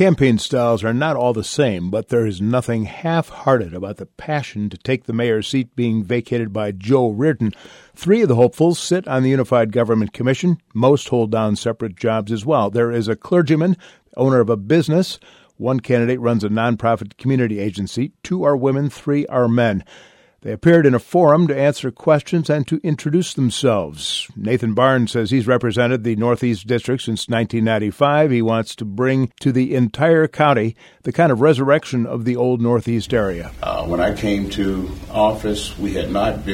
campaign styles are not all the same, but there is nothing half-hearted about the passion to take the mayor's seat being vacated by Joe Reardon. 3 of the hopefuls sit on the Unified Government Commission. Most hold down separate jobs as well. There is a clergyman, owner of a business. 1 candidate runs a nonprofit community agency. 2 are women, 3 are men. They appeared in a forum to answer questions and to introduce themselves. Nathan Barnes says he's represented the Northeast District since 1995. He wants to bring to the entire county the kind of resurrection of the old Northeast area. When I came to office, there had not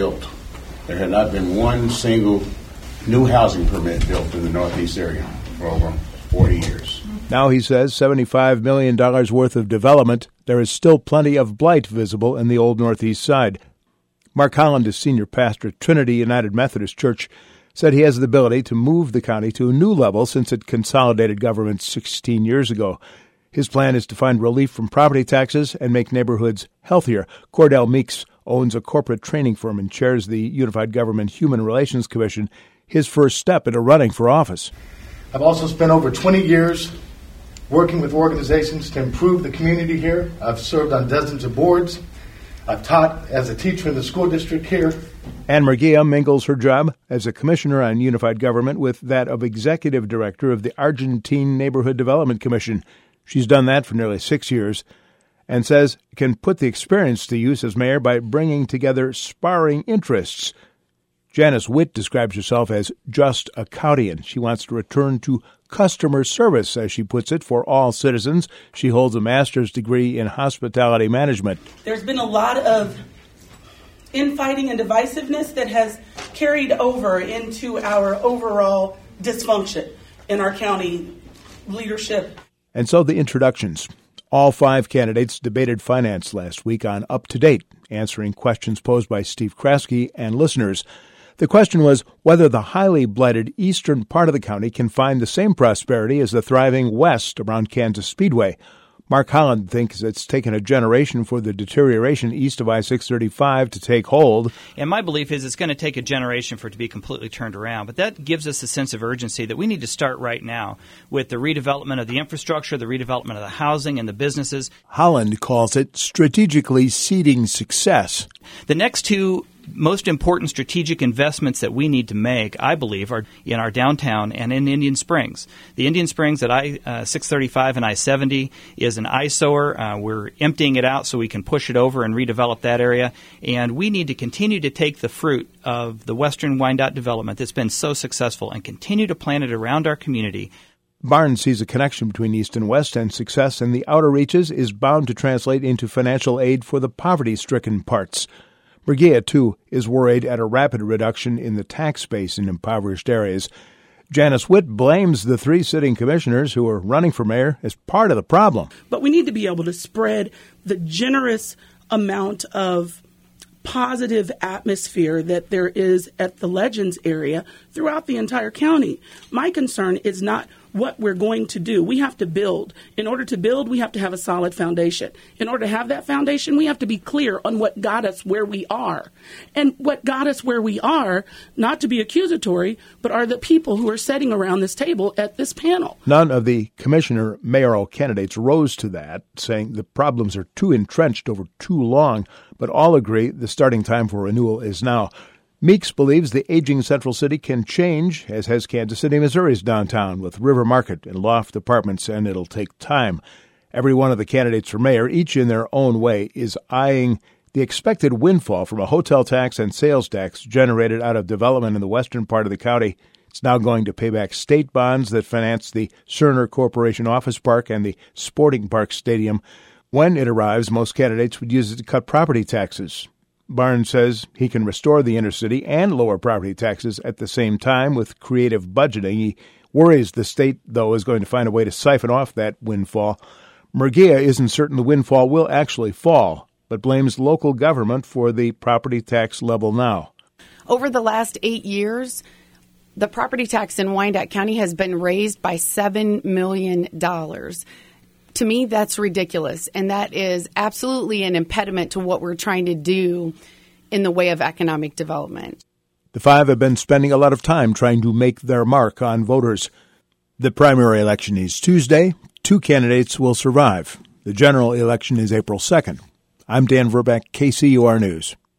been one single new housing permit built in the Northeast area for over 40 years. Now, he says, $75 million worth of development. There is still plenty of blight visible in the old Northeast side. Mark Holland is senior pastor at Trinity United Methodist Church, said he has the ability to move the county to a new level since it consolidated government 16 years ago. His plan is to find relief from property taxes and make neighborhoods healthier. Cordell Meeks owns a corporate training firm and chairs the Unified Government Human Relations Commission, his first step into running for office. I've also spent over 20 years working with organizations to improve the community here. I've served on dozens of boards. I've taught as a teacher in the school district here. Ann Murguia mingles her job as a commissioner on unified government with that of executive director of the Argentine Neighborhood Development Commission. She's done that for nearly 6 years and says can put the experience to use as mayor by bringing together sparring interests. Janice Witt describes herself as just a countian. She wants to return to customer service, as she puts it, for all citizens. She holds a master's degree in hospitality management. There's been a lot of infighting and divisiveness that has carried over into our overall dysfunction in our county leadership. And so the introductions. All 5 candidates debated finance last week on Up to Date, answering questions posed by Steve Kraske and listeners. The question was whether the highly blighted eastern part of the county can find the same prosperity as the thriving west around Kansas Speedway. Mark Holland thinks it's taken a generation for the deterioration east of I-635 to take hold. And my belief is it's going to take a generation for it to be completely turned around. But that gives us a sense of urgency that we need to start right now with the redevelopment of the infrastructure, the redevelopment of the housing and the businesses. Holland calls it strategically seeding success. The next 2 most important strategic investments that we need to make, I believe, are in our downtown and in Indian Springs. The Indian Springs at I-635 and I-70 is an eyesore. We're emptying it out so we can push it over and redevelop that area. And we need to continue to take the fruit of the Western Wyandotte development that's been so successful and continue to plant it around our community. Barnes sees a connection between East and West, and success in the outer reaches is bound to translate into financial aid for the poverty-stricken parts. Murguia, too, is worried at a rapid reduction in the tax base in impoverished areas. Janice Witt blames the 3 sitting commissioners who are running for mayor as part of the problem. But we need to be able to spread the generous amount of positive atmosphere that there is at the Legends area throughout the entire county. My concern is not what we're going to do. We have to build. In order to build, we have to have a solid foundation. In order to have that foundation, we have to be clear on what got us where we are. And what got us where we are, not to be accusatory, but are the people who are sitting around this table at this panel. None of the commissioner mayoral candidates rose to that, saying the problems are too entrenched over too long, but all agree the starting time for renewal is now. Meeks believes the aging Central City can change, as has Kansas City, Missouri's downtown, with River Market and loft apartments, and it'll take time. Every one of the candidates for mayor, each in their own way, is eyeing the expected windfall from a hotel tax and sales tax generated out of development in the western part of the county. It's now going to pay back state bonds that finance the Cerner Corporation Office Park and the Sporting Park Stadium. When it arrives, most candidates would use it to cut property taxes. Barnes says he can restore the inner city and lower property taxes at the same time with creative budgeting. He worries the state, though, is going to find a way to siphon off that windfall. Murguia isn't certain the windfall will actually fall, but blames local government for the property tax level now. Over the last 8 years, the property tax in Wyandotte County has been raised by $7 million. To me, that's ridiculous, and that is absolutely an impediment to what we're trying to do in the way of economic development. The 5 have been spending a lot of time trying to make their mark on voters. The primary election is Tuesday. 2 candidates will survive. The general election is April 2nd. I'm Dan Verbeck, KCUR News.